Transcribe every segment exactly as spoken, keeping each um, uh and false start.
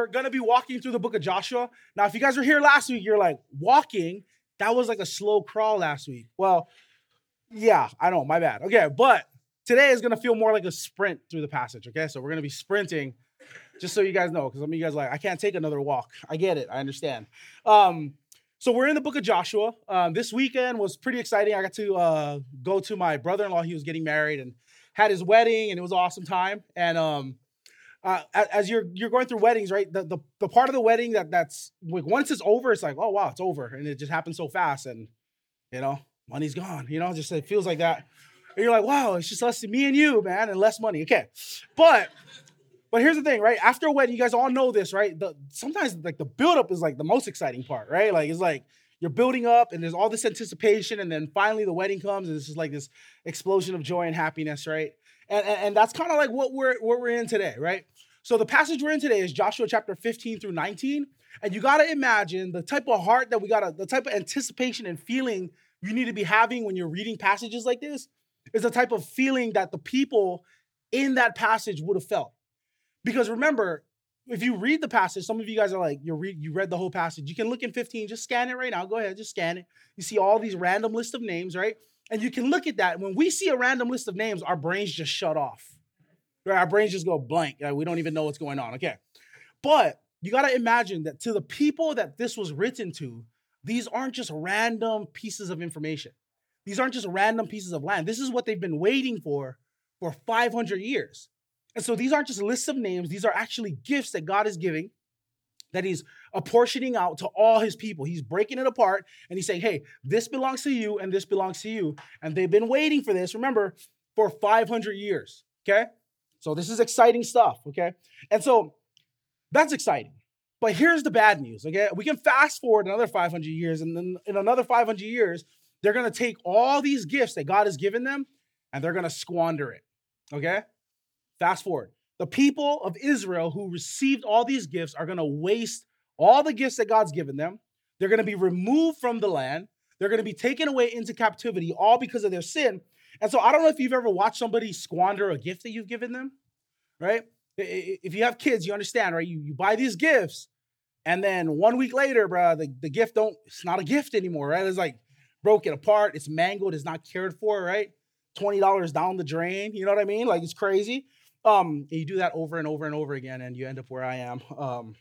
we're going to be walking through the book of Joshua. Now, if you guys were here last week, you're like, walking? That was like a slow crawl last week. Well, yeah, I know, my bad. Okay, but today is going to feel more like a sprint through the passage, okay? So we're going to be sprinting, just so you guys know, because some of you guys are like, I can't take another walk. I get it. I understand. Um, so we're in the book of Joshua. Um, this weekend was pretty exciting. I got to uh, go to my brother-in-law. He was getting married and had his wedding, and it was an awesome time. And um, uh, as you're you're going through weddings, right, the, the the part of the wedding that that's, like, once it's over, it's like, oh, wow, it's over. And it just happens so fast. And, you know, money's gone. You know, just it feels like that. And you're like, wow, it's just us, me and you, man, and less money. Okay. But... But here's the thing, right? After a wedding, you guys all know this, right? The, sometimes like the buildup is like the most exciting part, right? Like it's like you're building up and there's all this anticipation, and then finally the wedding comes and it's just like this explosion of joy and happiness, right? And, and, and that's kind of like what we're what we're in today, right? So the passage we're in today is Joshua chapter fifteen through nineteen. And you got to imagine the type of heart that we got to, the type of anticipation and feeling you need to be having when you're reading passages like this is the type of feeling that the people in that passage would have felt. Because remember, if you read the passage, some of you guys are like, you read, you read the whole passage. You can look in fifteen, just scan it right now. Go ahead, just scan it. You see all these random list of names, right? And you can look at that. When we see a random list of names, our brains just shut off. Right? Our brains just go blank. Right? We don't even know what's going on. Okay. But you got to imagine that to the people that this was written to, these aren't just random pieces of information. These aren't just random pieces of land. This is what they've been waiting for for five hundred years. And so these aren't just lists of names. These are actually gifts that God is giving, that he's apportioning out to all his people. He's breaking it apart, and he's saying, hey, this belongs to you, and this belongs to you. And they've been waiting for this, remember, for five hundred years, okay? So this is exciting stuff, okay? And so that's exciting. But here's the bad news, okay? We can fast forward another five hundred years, and then in another five hundred years, they're going to take all these gifts that God has given them, and they're going to squander it, okay? Fast forward. The people of Israel who received all these gifts are going to waste all the gifts that God's given them. They're going to be removed from the land. They're going to be taken away into captivity, all because of their sin. And so I don't know if you've ever watched somebody squander a gift that you've given them, right? If you have kids, you understand, right? You, you buy these gifts, and then one week later, bro, the, the gift don't, it's not a gift anymore, right? It's like broken apart. It's mangled. It's not cared for, right? twenty dollars down the drain. You know what I mean? Like, it's crazy. Um, and you do that over and over and over again, and you end up where I am. Um,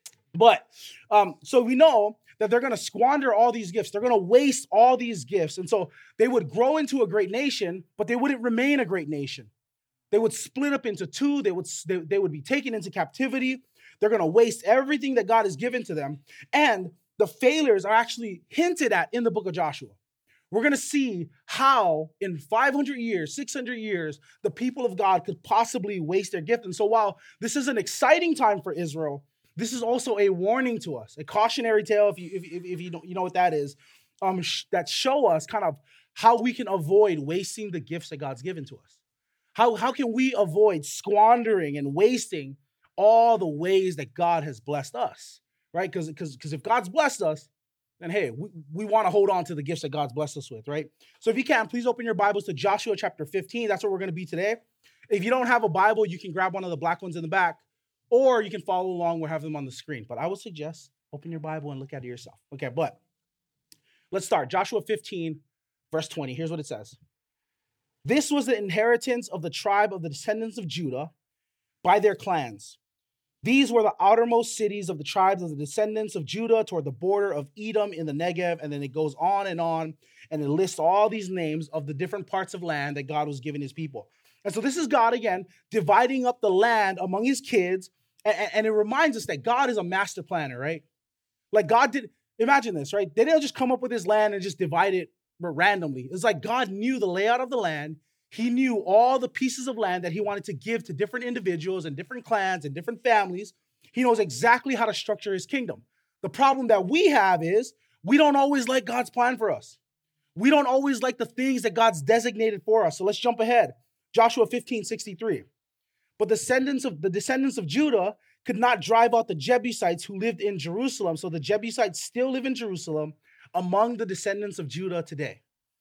but um, so we know that they're going to squander all these gifts. They're going to waste all these gifts. And so they would grow into a great nation, but they wouldn't remain a great nation. They would split up into two. They would, they, they would be taken into captivity. They're going to waste everything that God has given to them. And the failures are actually hinted at in the book of Joshua. We're going to see how in five hundred years, six hundred years, the people of God could possibly waste their gift. And so while this is an exciting time for Israel, this is also a warning to us, a cautionary tale, if you if, if you don't you know what that is, um, sh- that show us kind of how we can avoid wasting the gifts that God's given to us. How, how can we avoid squandering and wasting all the ways that God has blessed us, right? Because because if God's blessed us, then hey, we, we want to hold on to the gifts that God's blessed us with, right? So if you can, please open your Bibles to Joshua chapter fifteen. That's where we're going to be today. If you don't have a Bible, you can grab one of the black ones in the back, or you can follow along. We'll have them on the screen. But I would suggest open your Bible and look at it yourself. Okay, but let's start. Joshua fifteen, verse twenty. Here's what it says. This was the inheritance of the tribe of the descendants of Judah by their clans. These were the outermost cities of the tribes of the descendants of Judah toward the border of Edom in the Negev. And then it goes on and on, and it lists all these names of the different parts of land that God was giving his people. And so this is God, again, dividing up the land among his kids. And, and it reminds us that God is a master planner, right? Like God did, imagine this, right? They didn't just come up with this land and just divide it randomly. It's like God knew the layout of the land. He knew all the pieces of land that he wanted to give to different individuals and different clans and different families. He knows exactly how to structure his kingdom. The problem that we have is we don't always like God's plan for us. We don't always like the things that God's designated for us. So let's jump ahead. Joshua fifteen sixty-three. But the descendants of the descendants of Judah could not drive out the Jebusites who lived in Jerusalem. So the Jebusites still live in Jerusalem among the descendants of Judah today.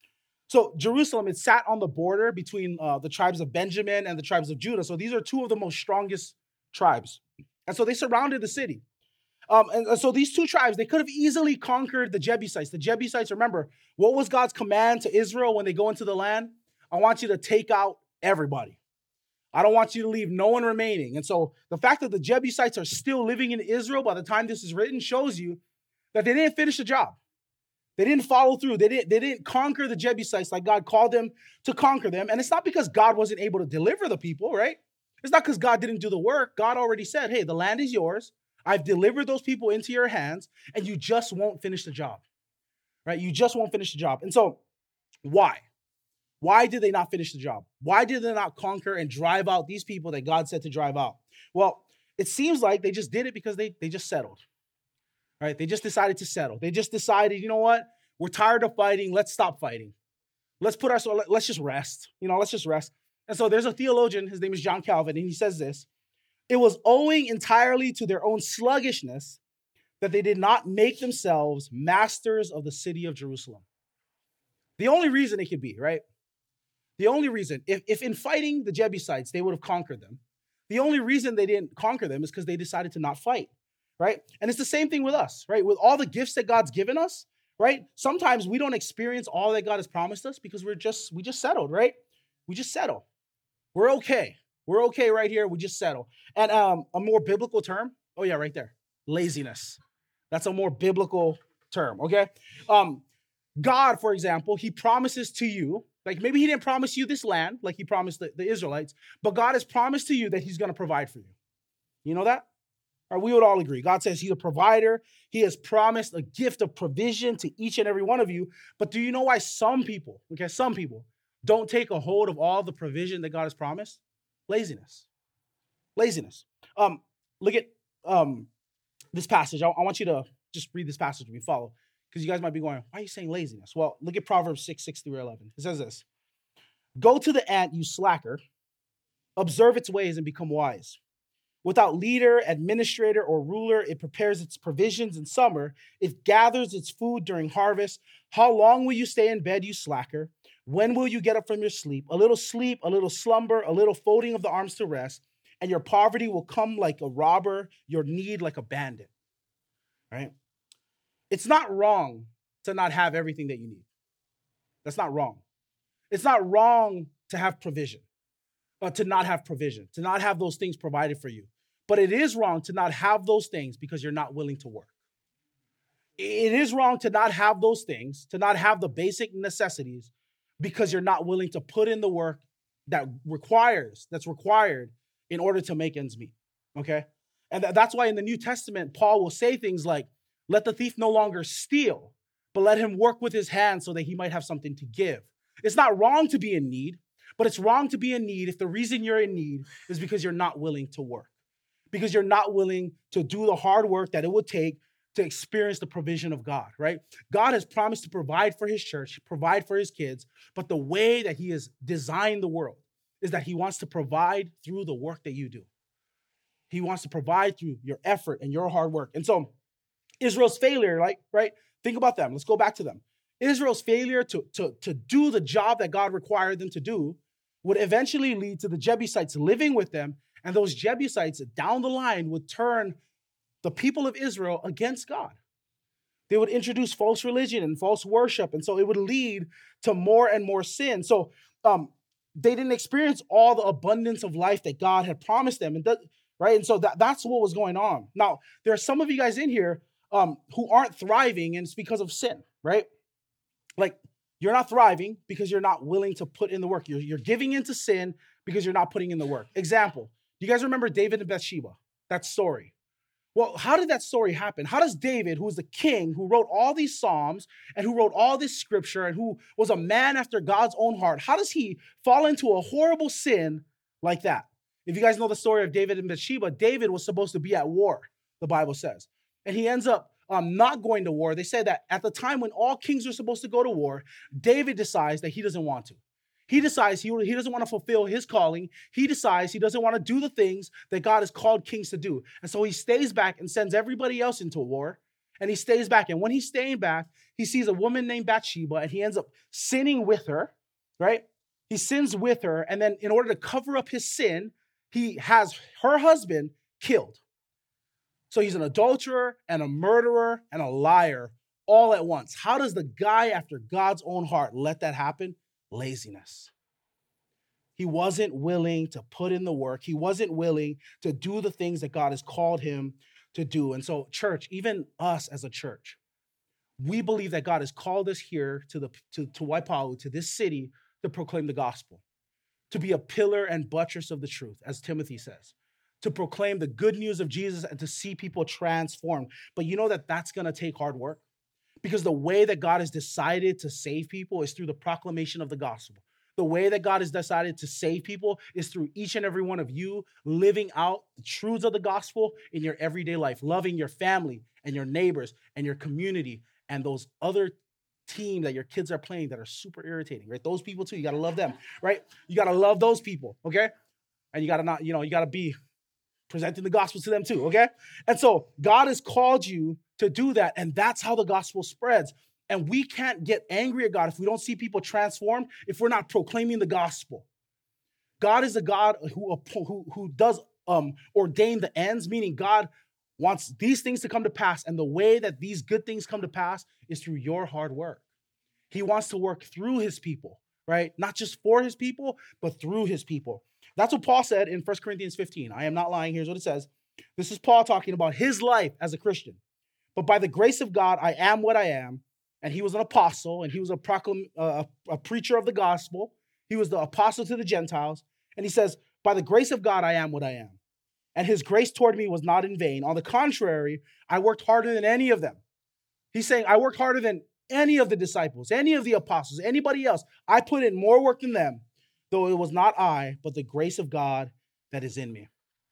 So Jerusalem, it sat on the border between uh, the tribes of Benjamin and the tribes of Judah. So these are two of the most strongest tribes. And so they surrounded the city. Um, and, and so these two tribes, they could have easily conquered the Jebusites. The Jebusites, remember, what was God's command to Israel when they go into the land? I want you to take out everybody. I don't want you to leave no one remaining. And so the fact that the Jebusites are still living in Israel by the time this is written shows you that they didn't finish the job. They didn't follow through. They didn't, they didn't conquer the Jebusites like God called them to conquer them. And it's not because God wasn't able to deliver the people, right? It's not because God didn't do the work. God already said, hey, the land is yours. I've delivered those people into your hands, and you just won't finish the job, right? You just won't finish the job. And so why? Why did they not finish the job? Why did they not conquer and drive out these people that God said to drive out? Well, it seems like they just did it because they, they just settled, right? They just decided to settle. They just decided, you know what? We're tired of fighting. Let's stop fighting. Let's put our, let's just rest. You know, let's just rest. And so there's a theologian, his name is John Calvin, and he says this: it was owing entirely to their own sluggishness that they did not make themselves masters of the city of Jerusalem. The only reason it could be, right? The only reason, if, if in fighting the Jebusites, they would have conquered them, the only reason they didn't conquer them is because they decided to not fight, right? And it's the same thing with us, right? With all the gifts that God's given us, right? Sometimes we don't experience all that God has promised us because we're just, we just settled, right? We just settle. We're okay. We're okay right here. We just settle. And um, a more biblical term, oh yeah, right there, laziness. That's a more biblical term, okay? Um, God, for example, he promises to you, like maybe he didn't promise you this land like he promised the, the Israelites, but God has promised to you that he's going to provide for you. You know that? Or we would all agree. God says he's a provider. He has promised a gift of provision to each and every one of you. But do you know why some people, okay, some people don't take a hold of all the provision that God has promised? Laziness. Laziness. Um, look at um, this passage. I, I want you to just read this passage and follow, because you guys might be going, why are you saying laziness? Well, look at Proverbs six, six through eleven. It says this: go to the ant, you slacker, observe its ways and become wise. Without leader, administrator, or ruler, it prepares its provisions in summer. It gathers its food during harvest. How long will you stay in bed, you slacker? When will you get up from your sleep? A little sleep, a little slumber, a little folding of the arms to rest, and your poverty will come like a robber, your need like a bandit, right? It's not wrong to not have everything that you need. That's not wrong. It's not wrong to have provision, but to not have provision, to not have those things provided for you. But it is wrong to not have those things because you're not willing to work. It is wrong to not have those things, to not have the basic necessities because you're not willing to put in the work that requires, that's required in order to make ends meet, okay? And th- that's why in the New Testament, Paul will say things like, let the thief no longer steal, but let him work with his hands so that he might have something to give. It's not wrong to be in need, but it's wrong to be in need if the reason you're in need is because you're not willing to work, because you're not willing to do the hard work that it would take to experience the provision of God, right? God has promised to provide for his church, provide for his kids, but the way that he has designed the world is that he wants to provide through the work that you do. He wants to provide through your effort and your hard work. And so Israel's failure, like, right? Think about them. Let's go back to them. Israel's failure to, to, to do the job that God required them to do would eventually lead to the Jebusites living with them, and those Jebusites down the line would turn the people of Israel against God. They would introduce false religion and false worship, and so it would lead to more and more sin. So um, they didn't experience all the abundance of life that God had promised them, and that, right? And so that, that's what was going on. Now, there are some of you guys in here um, who aren't thriving, and it's because of sin, right? Like, you're not thriving because you're not willing to put in the work. You're, you're giving into sin because you're not putting in the work. Example, do you guys remember David and Bathsheba? That story. Well, how did that story happen? How does David, who was the king, who wrote all these Psalms and who wrote all this scripture and who was a man after God's own heart, how does he fall into a horrible sin like that? If you guys know the story of David and Bathsheba, David was supposed to be at war, the Bible says. And he ends up um, not going to war. They say that at the time when all kings are supposed to go to war, David decides that he doesn't want to. He decides he, he doesn't want to fulfill his calling. He decides he doesn't want to do the things that God has called kings to do. And so he stays back and sends everybody else into war. And he stays back. And when he's staying back, he sees a woman named Bathsheba, and he ends up sinning with her, right? He sins with her. And then in order to cover up his sin, he has her husband killed. So he's an adulterer and a murderer and a liar all at once. How does the guy after God's own heart let that happen? Laziness. He wasn't willing to put in the work. He wasn't willing to do the things that God has called him to do. And so, church, even us as a church, we believe that God has called us here to the to, to Waipahu, to this city, to proclaim the gospel, to be a pillar and buttress of the truth, as Timothy says, to proclaim the good news of Jesus and to see people transformed. But you know that that's going to take hard work, because the way that God has decided to save people is through the proclamation of the gospel. The way that God has decided to save people is through each and every one of you living out the truths of the gospel in your everyday life, loving your family and your neighbors and your community and those other team that your kids are playing that are super irritating, right? Those people too, you got to love them, right? You got to love those people, okay? And you got to not, you know, you got to be presenting the gospel to them too, okay? And so God has called you to do that, and that's how the gospel spreads. And we can't get angry at God if we don't see people transformed, if we're not proclaiming the gospel. God is a God who, who, who does um, ordain the ends, meaning God wants these things to come to pass. And the way that these good things come to pass is through your hard work. He wants to work through his people, right? Not just for his people, but through his people. That's what Paul said in First Corinthians fifteen. I am not lying. Here's what it says. This is Paul talking about his life as a Christian. But by the grace of God, I am what I am. And he was an apostle, and he was a, proclam- uh, a preacher of the gospel. He was the apostle to the Gentiles. And he says, by the grace of God, I am what I am. And his grace toward me was not in vain. On the contrary, I worked harder than any of them. He's saying, I worked harder than any of the disciples, any of the apostles, anybody else. I put in more work than them, though it was not I, but the grace of God that is in me.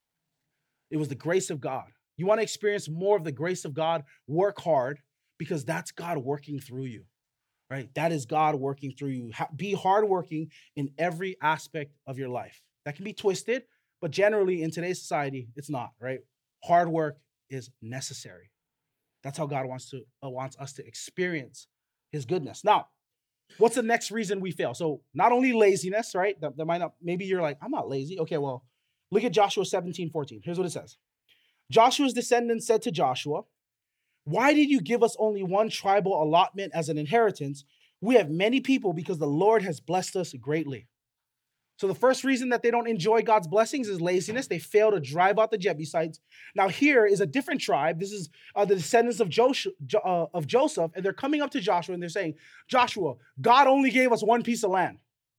It was the grace of God. You want to experience more of the grace of God? Work hard, because that's God working through you, right? That is God working through you. Be hardworking in every aspect of your life. That can be twisted, but generally in today's society, it's not, right? Hard work is necessary. That's how God wants to uh, wants us to experience his goodness. Now, what's the next reason we fail? So not only laziness, right? That, that might not, maybe you're like, I'm not lazy. Okay, well, look at Joshua seventeen fourteen. Here's what it says. Joshua's descendants said to Joshua, why did you give us only one tribal allotment as an inheritance? We have many people because the Lord has blessed us greatly. So the first reason that they don't enjoy God's blessings is laziness. They fail to drive out the Jebusites. Now here is a different tribe. This is uh, the descendants of Joseph, uh, of Joseph, and they're coming up to Joshua and they're saying, Joshua, God only gave us one piece of land.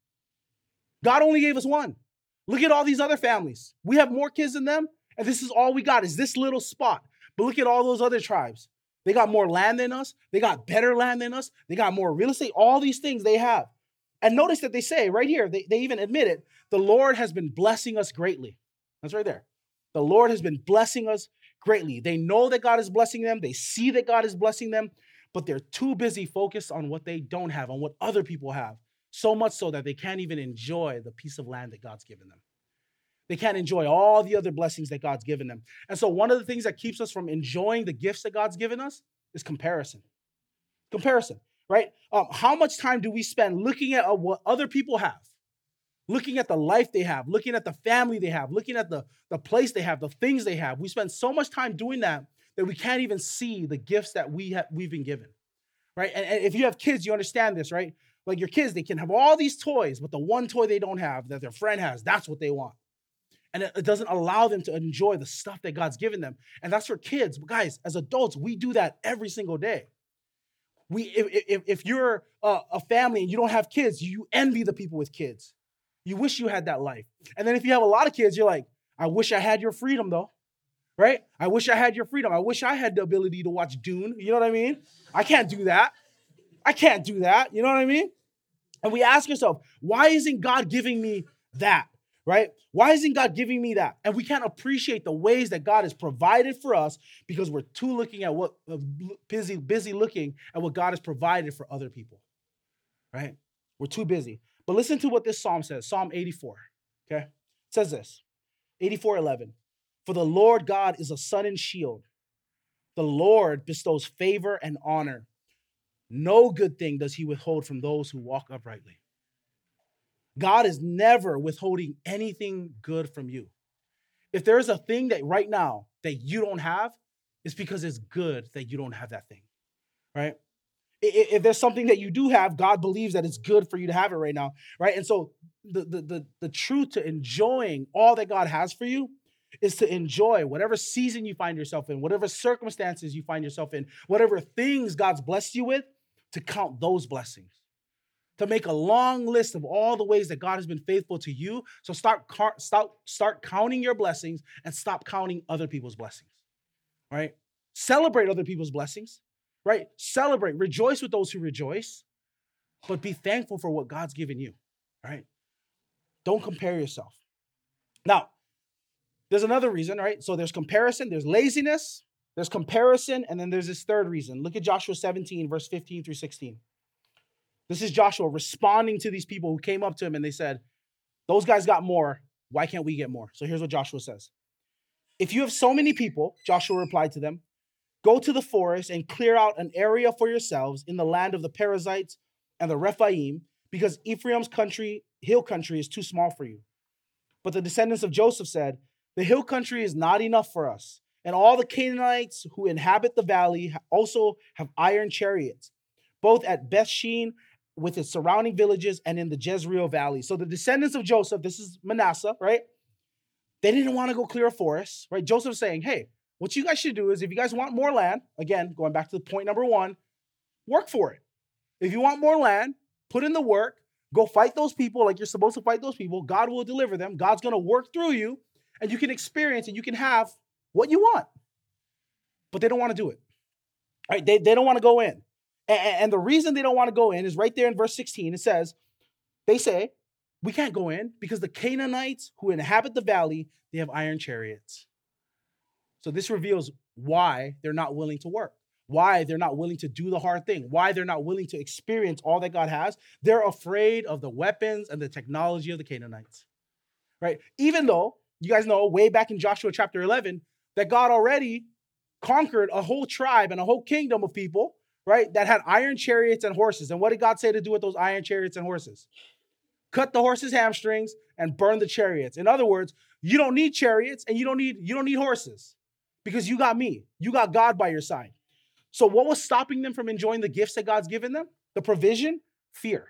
God only gave us one. Look at all these other families. We have more kids than them, and this is all we got is this little spot. But look at all those other tribes. They got more land than us. They got better land than us. They got more real estate. All these things they have. And notice that they say right here, they, they even admit it, the Lord has been blessing us greatly. That's right there. The Lord has been blessing us greatly. They know that God is blessing them. They see that God is blessing them, but they're too busy focused on what they don't have, on what other people have, so much so that they can't even enjoy the piece of land that God's given them. They can't enjoy all the other blessings that God's given them. And so one of the things that keeps us from enjoying the gifts that God's given us is comparison. Comparison, right? Um, how much time do we spend looking at uh, what other people have? Looking at the life they have, looking at the family they have, looking at the, the place they have, the things they have. We spend so much time doing that that we can't even see the gifts that we have, we've been given, right? And, and if you have kids, you understand this, right? Like your kids, they can have all these toys, but the one toy they don't have that their friend has, that's what they want. And it doesn't allow them to enjoy the stuff that God's given them. And that's for kids. But guys, as adults, we do that every single day. We, if, if, if you're a, a family and you don't have kids, you envy the people with kids. You wish you had that life. And then if you have a lot of kids, you're like, I wish I had your freedom though, right? I wish I had your freedom. I wish I had the ability to watch Dune. You know what I mean? I can't do that. I can't do that. You know what I mean? And we ask ourselves, why isn't God giving me that? Right? Why isn't God giving me that? And we can't appreciate the ways that God has provided for us because we're too looking at what uh, busy, busy looking at what God has provided for other people. Right? We're too busy. But listen to what this psalm says. Psalm eighty-four. Okay? It says this. eighty-four eleven. For the Lord God is a sun and shield. The Lord bestows favor and honor. No good thing does he withhold from those who walk uprightly. God is never withholding anything good from you. If there is a thing that right now that you don't have, it's because it's good that you don't have that thing, right? If, if there's something that you do have, God believes that it's good for you to have it right now, right? And so the, the, the, the truth to enjoying all that God has for you is to enjoy whatever season you find yourself in, whatever circumstances you find yourself in, whatever things God's blessed you with, to count those blessings, to make a long list of all the ways that God has been faithful to you. So start, start, start counting your blessings and stop counting other people's blessings, right? Celebrate other people's blessings, right? Celebrate, rejoice with those who rejoice, but be thankful for what God's given you, right? Don't compare yourself. Now, there's another reason, right? So there's comparison, there's laziness, there's comparison, and then there's this third reason. Look at Joshua seventeen, verse fifteen through sixteen. This is Joshua responding to these people who came up to him and they said, those guys got more. Why can't we get more? So here's what Joshua says. If you have so many people, Joshua replied to them, go to the forest and clear out an area for yourselves in the land of the Perizzites and the Rephaim, because Ephraim's country, hill country, is too small for you. But the descendants of Joseph said, the hill country is not enough for us, and all the Canaanites who inhabit the valley also have iron chariots, both at Bethshean with its surrounding villages and in the Jezreel valley. So the descendants of Joseph, this is Manasseh, right? They didn't want to go clear a forest, right? Joseph's saying, hey, what you guys should do is if you guys want more land, again, going back to the point number one, work for it. If you want more land, put in the work, go fight those people like you're supposed to fight those people. God will deliver them. God's going to work through you, and you can experience and you can have what you want. But they don't want to do it, right? They, they don't want to go in. And, and the reason they don't want to go in is right there in verse sixteen. It says, they say, we can't go in because the Canaanites who inhabit the valley, they have iron chariots. So this reveals why they're not willing to work, why they're not willing to do the hard thing, why they're not willing to experience all that God has. They're afraid of the weapons and the technology of the Canaanites, right? Even though you guys know way back in Joshua chapter eleven that God already conquered a whole tribe and a whole kingdom of people, right, that had iron chariots and horses. And what did God say to do with those iron chariots and horses? Cut the horses' hamstrings and burn the chariots. In other words, you don't need chariots and you don't need you don't need horses because you got me. You got God by your side. So what was stopping them from enjoying the gifts that God's given them? The provision? Fear.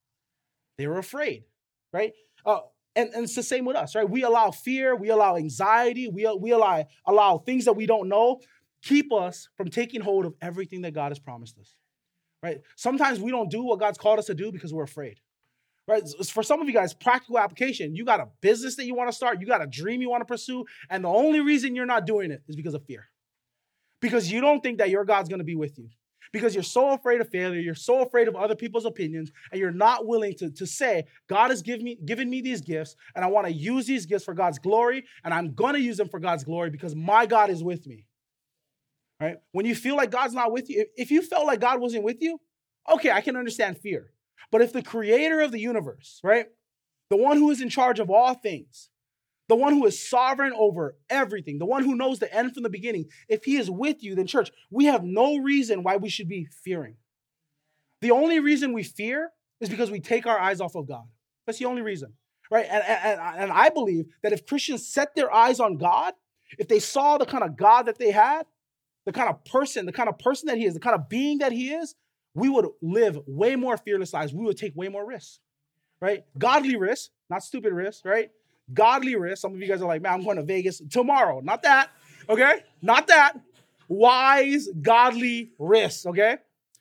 They were afraid, right? Uh, and, and it's the same with us, right? We allow fear, we allow anxiety, we, we allow, allow things that we don't know keep us from taking hold of everything that God has promised us, right? Sometimes we don't do what God's called us to do because we're afraid, right? For some of you guys, practical application, you got a business that you want to start, you got a dream you want to pursue, and the only reason you're not doing it is because of fear. Because you don't think that your God's going to be with you. Because you're so afraid of failure, you're so afraid of other people's opinions, and you're not willing to, to say, God has given me, given me these gifts, and I want to use these gifts for God's glory, and I'm going to use them for God's glory because my God is with me. Right? When you feel like God's not with you, if, if you felt like God wasn't with you, okay, I can understand fear. But if the creator of the universe, right, the one who is in charge of all things, the one who is sovereign over everything, the one who knows the end from the beginning, if he is with you, then church, we have no reason why we should be fearing. The only reason we fear is because we take our eyes off of God. That's the only reason, right? And, and, and I believe that if Christians set their eyes on God, if they saw the kind of God that they had, the kind of person, the kind of person that he is, the kind of being that he is, we would live way more fearless lives. We would take way more risks, right? Godly risks, not stupid risks, right? Godly risks. Some of you guys are like, man, I'm going to Vegas tomorrow. Not that, okay? Not that. Wise, godly risks, okay?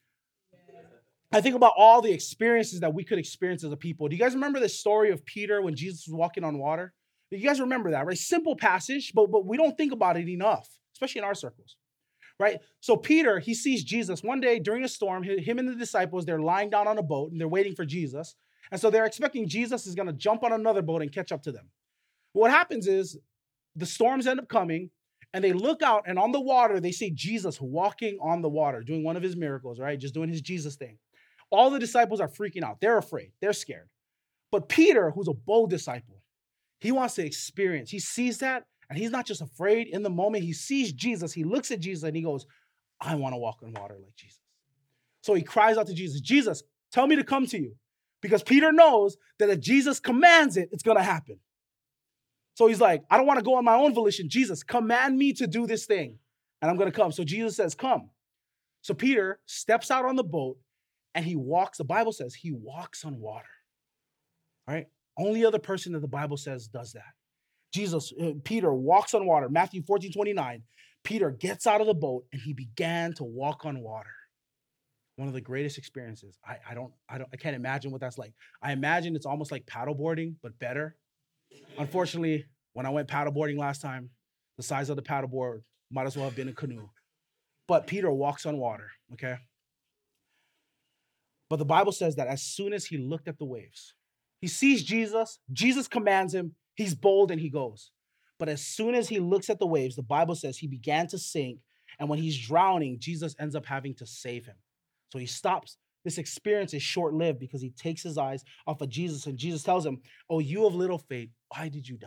I think about all the experiences that we could experience as a people. Do you guys remember the story of Peter when Jesus was walking on water? Do you guys remember that, right? Simple passage, but, but we don't think about it enough, especially in our circles, right? So Peter, he sees Jesus. One day during a storm, him and the disciples, they're lying down on a boat and they're waiting for Jesus. And so they're expecting Jesus is going to jump on another boat and catch up to them. What happens is the storms end up coming and they look out and on the water, they see Jesus walking on the water, doing one of his miracles, right? Just doing his Jesus thing. All the disciples are freaking out. They're afraid. They're scared. But Peter, who's a bold disciple, he wants to experience. He sees that and he's not just afraid. In the moment he sees Jesus, he looks at Jesus and he goes, I want to walk on water like Jesus. So he cries out to Jesus, Jesus, tell me to come to you. Because Peter knows that if Jesus commands it, it's going to happen. So he's like, I don't want to go on my own volition. Jesus, command me to do this thing. and I'm going to come. So Jesus says, come. So Peter steps out on the boat and he walks. The Bible says he walks on water. All right. Only other person that the Bible says does that. Jesus, uh, Peter walks on water. Matthew fourteen twenty-nine. Peter gets out of the boat and he began to walk on water. One of the greatest experiences. I, I don't, I don't, I can't imagine what that's like. I imagine it's almost like paddleboarding, but better. Unfortunately, when I went paddleboarding last time, the size of the paddleboard might as well have been a canoe. But Peter walks on water, okay? But the Bible says that as soon as he looked at the waves, he sees Jesus, Jesus commands him, he's bold and he goes. But as soon as he looks at the waves, the Bible says he began to sink. And when he's drowning, Jesus ends up having to save him. So he stops. This experience is short-lived because he takes his eyes off of Jesus. And Jesus tells him, oh, you of little faith, why did you doubt?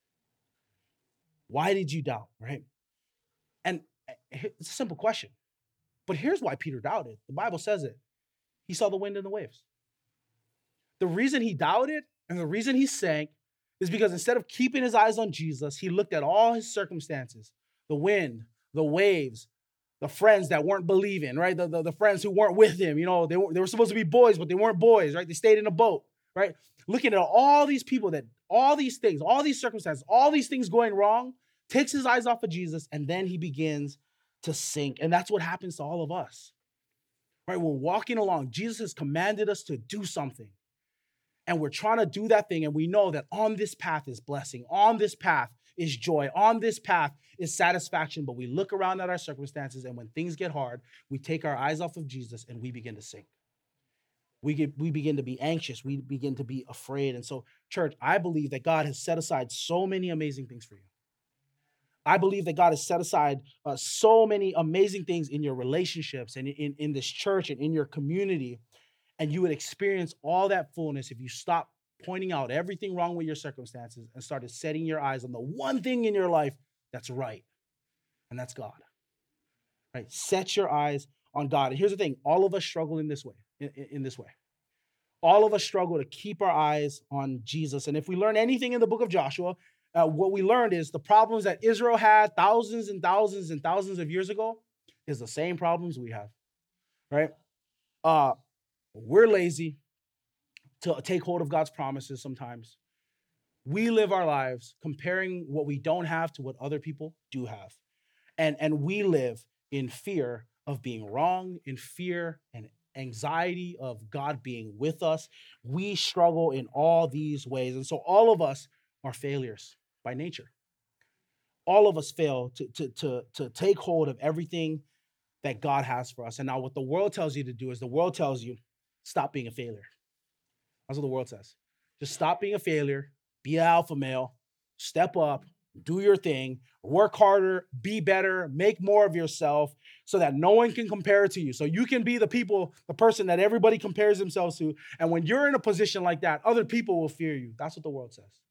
Why did you doubt, right? And it's a simple question. But here's why Peter doubted. The Bible says it. He saw the wind and the waves. The reason he doubted and the reason he sank is because instead of keeping his eyes on Jesus, he looked at all his circumstances, the wind, the waves, the friends that weren't believing, right? The, the, the friends who weren't with him, you know, they were, they were supposed to be boys, but they weren't boys, right? They stayed in a boat, right? Looking at all these people that, all these things, all these circumstances, all these things going wrong, takes his eyes off of Jesus, and then he begins to sink. And that's what happens to all of us, right? We're walking along. Jesus has commanded us to do something. And we're trying to do that thing. And we know that on this path is blessing. On this path is joy. On this path is satisfaction. But we look around at our circumstances. And when things get hard, we take our eyes off of Jesus and we begin to sink. We get, we begin to be anxious. We begin to be afraid. And so, church, I believe that God has set aside so many amazing things for you. I believe that God has set aside uh, so many amazing things in your relationships and in, in this church and in your community. And you would experience all that fullness if you stop pointing out everything wrong with your circumstances and started setting your eyes on the one thing in your life that's right. And that's God. Right? Set your eyes on God. And here's the thing. All of us struggle in this way, in, in this way. All of us struggle to keep our eyes on Jesus. And if we learn anything in the book of Joshua, uh, what we learned is the problems that Israel had thousands and thousands and thousands of years ago is the same problems we have. Right? Uh, We're lazy to take hold of God's promises sometimes. We live our lives comparing what we don't have to what other people do have. And, and we live in fear of being wrong, in fear and anxiety of God being with us. We struggle in all these ways. And so all of us are failures by nature. All of us fail to, to, to, to take hold of everything that God has for us. And now what the world tells you to do is the world tells you, stop being a failure. That's what the world says. Just stop being a failure, be an alpha male, step up, do your thing, work harder, be better, make more of yourself so that no one can compare it to you. So you can be the people, the person that everybody compares themselves to. And when you're in a position like that, other people will fear you. That's what the world says.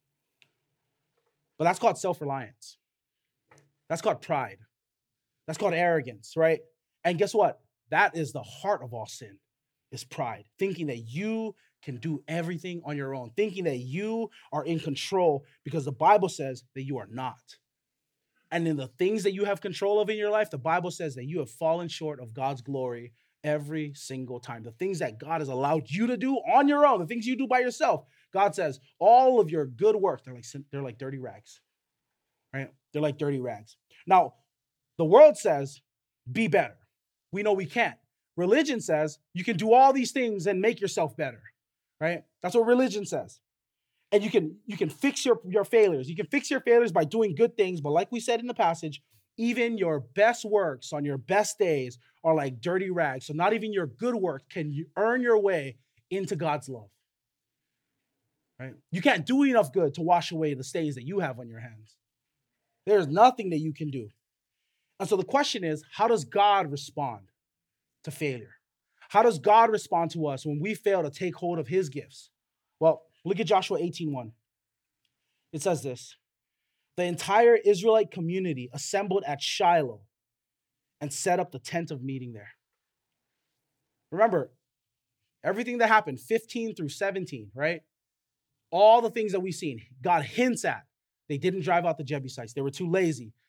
But that's called self-reliance. That's called pride. That's called arrogance, right? And guess what? That is the heart of all sin. Is pride, thinking that you can do everything on your own, thinking that you are in control because the Bible says that you are not. And in the things that you have control of in your life, the Bible says that you have fallen short of God's glory every single time. The things that God has allowed you to do on your own, the things you do by yourself, God says all of your good work, they're like, they're like dirty rags, right? They're like dirty rags. Now, the world says, be better. We know we can't. Religion says you can do all these things and make yourself better, right? That's what religion says. And you can you can fix your, your failures. You can fix your failures by doing good things. But like we said in the passage, even your best works on your best days are like dirty rags. So not even your good work can you earn your way into God's love, right? You can't do enough good to wash away the stains that you have on your hands. There's nothing that you can do. And so the question is, how does God respond to failure? How does God respond to us when we fail to take hold of his gifts? Well, look at Joshua eighteen one. It says this: the entire Israelite community assembled at Shiloh and set up the tent of meeting there. Remember, everything that happened, fifteen through seventeen, right? All the things that we've seen, God hints at. They didn't drive out the Jebusites. They were too lazy.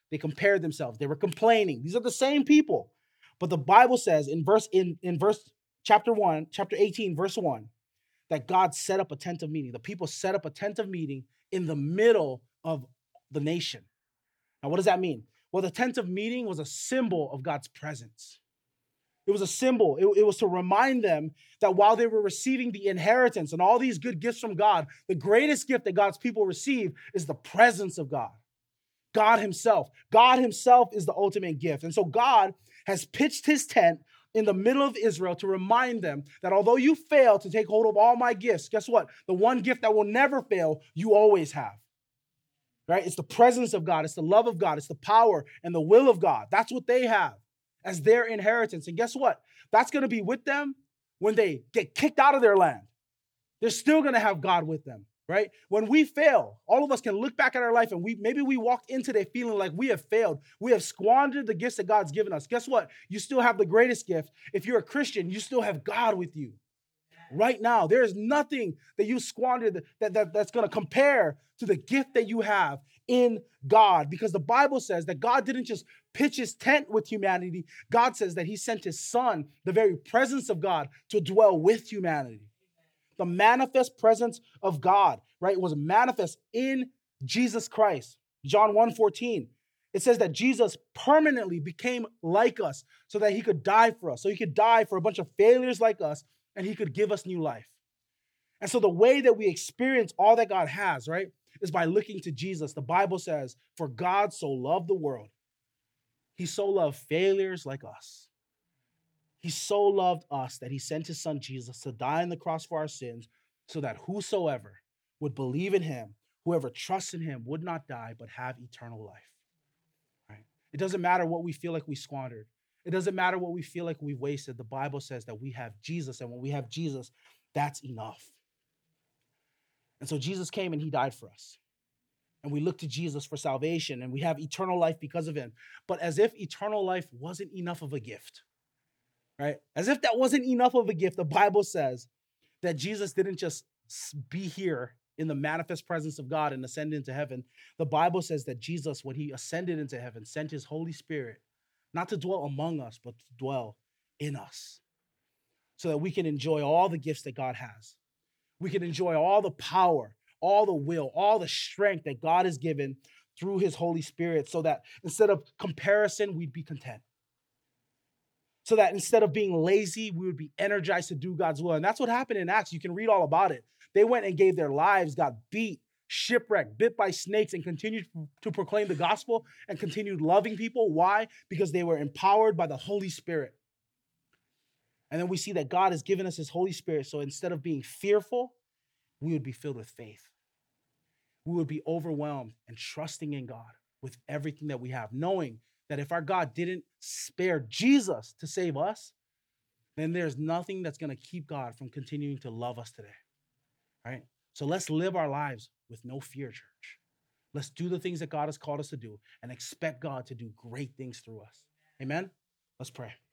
They compared themselves. They were complaining. These are the same people. But the Bible says in verse in, in verse chapter one, chapter eighteen, verse one, that God set up a tent of meeting. The people set up a tent of meeting in the middle of the nation. Now, what does that mean? Well, the tent of meeting was a symbol of God's presence. It was a symbol. It, it was to remind them that while they were receiving the inheritance and all these good gifts from God, the greatest gift that God's people receive is the presence of God. God himself. God himself is the ultimate gift. And so God has pitched his tent in the middle of Israel to remind them that although you fail to take hold of all my gifts, guess what? The one gift that will never fail, you always have. Right? It's the presence of God. It's the love of God. It's the power and the will of God. That's what they have as their inheritance. And guess what? That's going to be with them when they get kicked out of their land. They're still going to have God with them, right? When we fail, all of us can look back at our life and we maybe we walked into today feeling like we have failed. We have squandered the gifts that God's given us. Guess what? You still have the greatest gift. If you're a Christian, you still have God with you. Right now, there is nothing that you squandered that, that, that's going to compare to the gift that you have in God. Because the Bible says that God didn't just pitch his tent with humanity. God says that he sent his son, the very presence of God, to dwell with humanity. The manifest presence of God, right, was manifest in Jesus Christ. John one fourteen. It says that Jesus permanently became like us so that he could die for us. So he could die for a bunch of failures like us, and he could give us new life. And so the way that we experience all that God has, right, is by looking to Jesus. The Bible says, for God so loved the world. He so loved failures like us. He so loved us that he sent his son Jesus to die on the cross for our sins so that whosoever would believe in him, whoever trusts in him would not die but have eternal life. Right? It doesn't matter what we feel like we squandered. It doesn't matter what we feel like we've wasted. The Bible says that we have Jesus, and when we have Jesus, that's enough. And so Jesus came and he died for us. And we look to Jesus for salvation, and we have eternal life because of him. But as if eternal life wasn't enough of a gift, right? As if that wasn't enough of a gift, the Bible says that Jesus didn't just be here in the manifest presence of God and ascend into heaven. The Bible says that Jesus, when he ascended into heaven, sent his Holy Spirit not to dwell among us, but to dwell in us so that we can enjoy all the gifts that God has. We can enjoy all the power, all the will, all the strength that God has given through his Holy Spirit so that instead of comparison, we'd be content. So that instead of being lazy, we would be energized to do God's will. And that's what happened in Acts. You can read all about it. They went and gave their lives, got beat, shipwrecked, bit by snakes, and continued to proclaim the gospel and continued loving people. Why? Because they were empowered by the Holy Spirit. And then we see that God has given us his Holy Spirit. So instead of being fearful, we would be filled with faith. We would be overwhelmed and trusting in God with everything that we have, knowing that if our God didn't spare Jesus to save us, then there's nothing that's going to keep God from continuing to love us today. Right? So let's live our lives with no fear, church. Let's do the things that God has called us to do and expect God to do great things through us. Amen? Let's pray.